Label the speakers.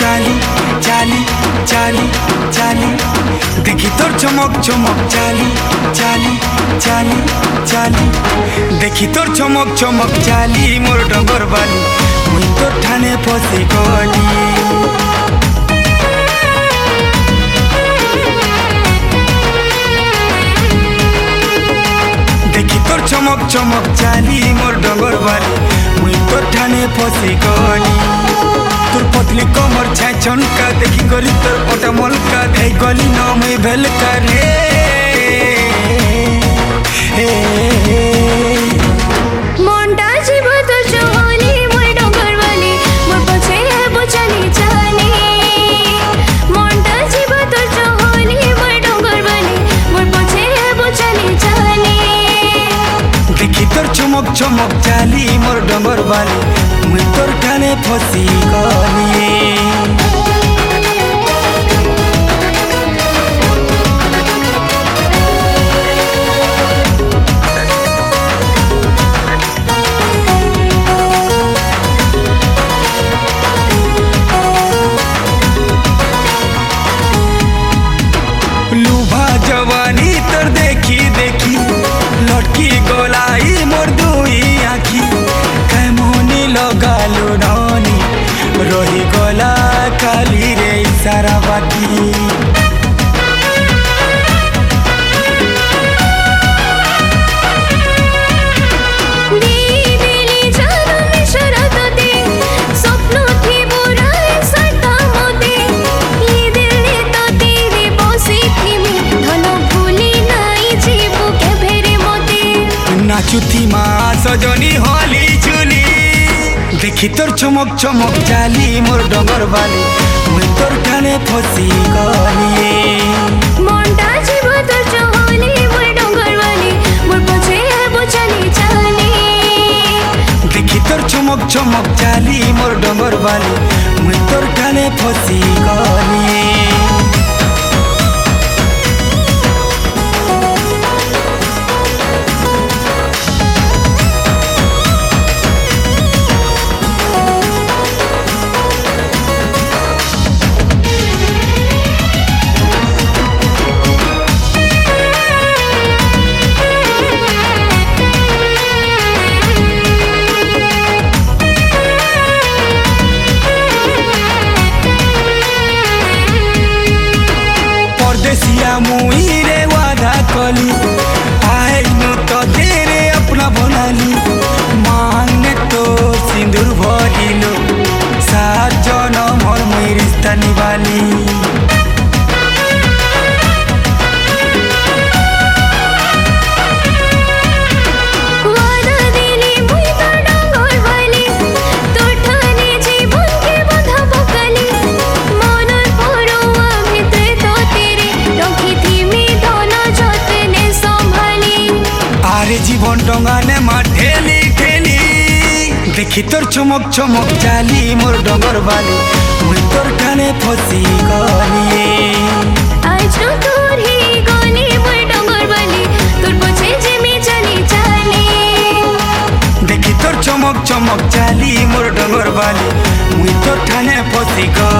Speaker 1: चाली चाली चाली चाली देखी तोर चमक चमक चाली चाली चाली चाली देखी तोर चमक चमक चाली मोर डगर बाली मुई तोर ठाने फसी गली। चमक चमक चाली मोर डगर बाली मुई तोर ठाने फसी गली। तोर पतली कमर छाय चनका देखी गली तोर पटा मलका धै गली न मुई भेलका रे
Speaker 2: मोंटा जीव तो चोली मोर डगर बाली मोर पछे हेबो चाली चाली मोंटा जीव तो चोली मोर डगर बाली मोर पछे हेबो चाली चाली
Speaker 1: देखी तोर चमक चमक चाली मोर डगर बाली मुई तोर ठाने फसी गली। लुभा जवानी तोर देखी देखी लटकी गोलाई मोर दुई आखी काय मोहनी लगालु नानी रही गला खाली रे सारा बाकी। नाचुथी माँ सजनी होली झुली देखी तोर चमक चमक चाली मोर डगर बाली मुई तोर ठाने फसी गली।
Speaker 2: मोंटा जीव तोर चोली मोर डगर बाली मोर पछे हेबो चाली चाली
Speaker 1: देखी तोर चमक चमक चाली मोर डगर बाली मुई तोर ठाने फसी गली। परदेसिया मुई रे वादा कली आए नो तो तेरे अपना बनाली मांगे तो सिंदूर भरिलो सात जनम मोर मुई रिश्ता निभाली। जीवन डंगाने मा ठेली ठेली देखी तोर चमक चमक चाली मोर डगर बाली मुई तोर ठाने फसी गली।
Speaker 2: आज तोर ही गली मोर डगर बाली तोर पछे जेमी चाली चाली
Speaker 1: देखी तोर चमक चमक चाली मोर डगर बाली मुई तोर ठाने फसी गली।